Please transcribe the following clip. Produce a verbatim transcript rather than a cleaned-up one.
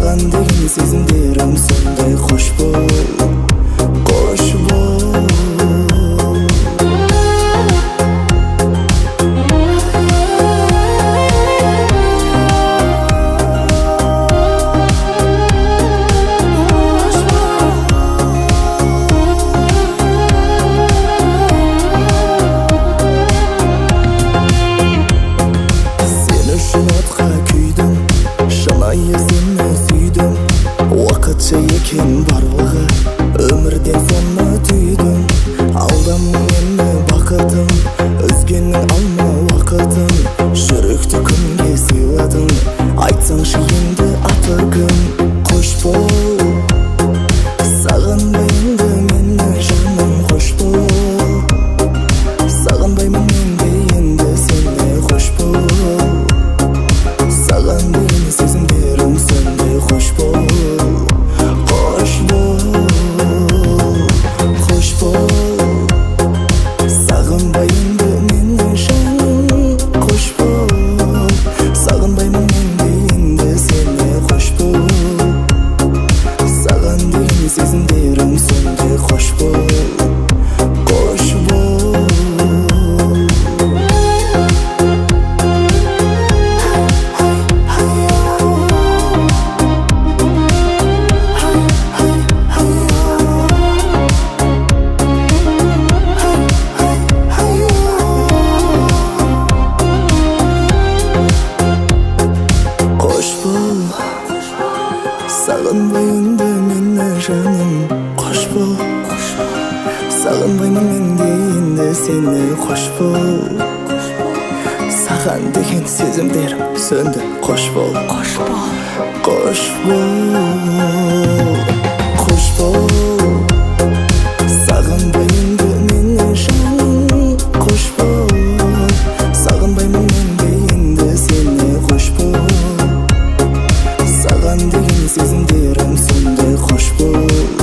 саған деген сезімдерім сондай қош бол, қош бол. Уақытша екен барлығы, өмірден соны түйдім. Алдама мені бақытым, өзгенің алма уақытын. Жүректі күнге сыйладың, айтсаңшы енді аты кім? Қош бол, сағынбай енді мені жаным, қош бол. Сағынбаймын енді енді сені, қош бол. Саған деген сезімдерім сондай, қош бол. Сезімдерім сондай, қош бол, қош бол. Қош бол, сағынбай енді мені жаным, қош бол. Сағынбаймын енді енді сені, қош бол. Саған деген сезімдерім сөнді, қош бол, қош бол, қош бол, қош бол. Сағынбай енді мені жаным, қош бол. Сағынбаймын енді енді сені, қош бол. Саған деген сезімдерім сондай, қош бол.